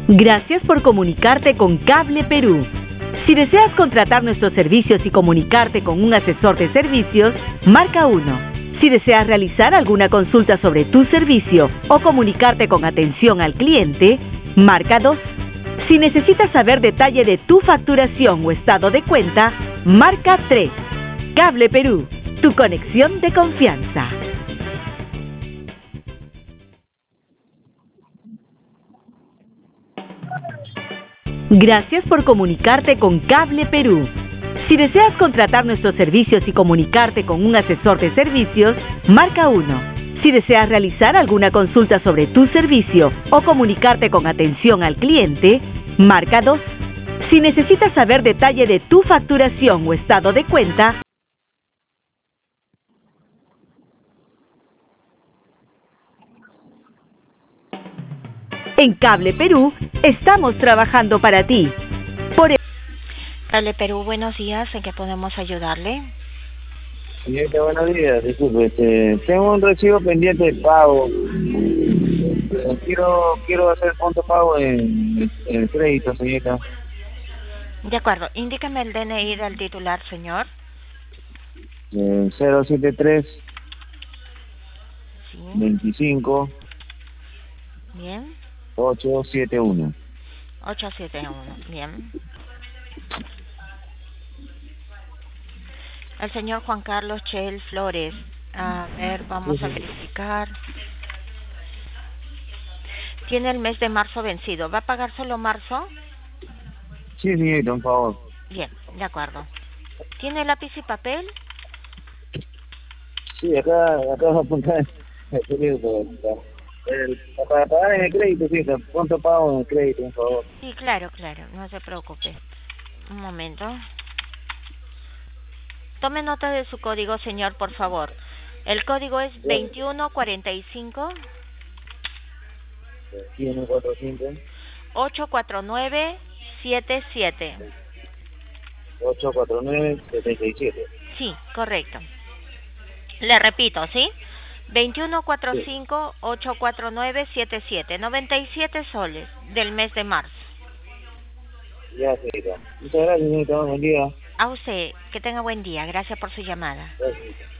Gracias por comunicarte con Cable Perú. Si deseas contratar nuestros servicios y comunicarte con un asesor de servicios, marca 1. Si deseas realizar alguna consulta sobre tu servicio o comunicarte con atención al cliente, marca 2. Si necesitas saber detalle de tu facturación o estado de cuenta, marca 3. Cable Perú, tu conexión de confianza. Gracias por comunicarte con Cable Perú. Si deseas contratar nuestros servicios y comunicarte con un asesor de servicios, marca 1. Si deseas realizar alguna consulta sobre tu servicio o comunicarte con atención al cliente, marca 2. Si necesitas saber detalle de tu facturación o estado de cuenta, en Cable Perú estamos trabajando para ti. Cable Perú, buenos días. ¿En qué podemos ayudarle? Señorita, buenos días. Disculpe, tengo un recibo pendiente de pago. Quiero hacer punto pago en el crédito, señorita. De acuerdo. Indíqueme el DNI del titular, señor. 073 Sí. 25 Bien. 871. 871. Bien. El señor Juan Carlos Chel Flores. A ver, vamos a verificar. Tiene el mes de marzo vencido. ¿Va a pagar solo marzo? Sí, señorita, un favor. Bien, de acuerdo. ¿Tiene lápiz y papel? Sí, acá va a apuntar el crédito. Para pagar en el crédito, sí, punto pago en el crédito, un favor. Sí, claro, no se preocupe. Un momento. Tome nota de su código, señor, por favor. El código es 2145 2145 84977. 84977. Sí, correcto. Le repito, ¿sí? 2145 84977. 97 soles del mes de marzo. Ya, señorita. Muchas gracias, señorita. Buen día. A usted, que tenga buen día. Gracias por su llamada. Gracias.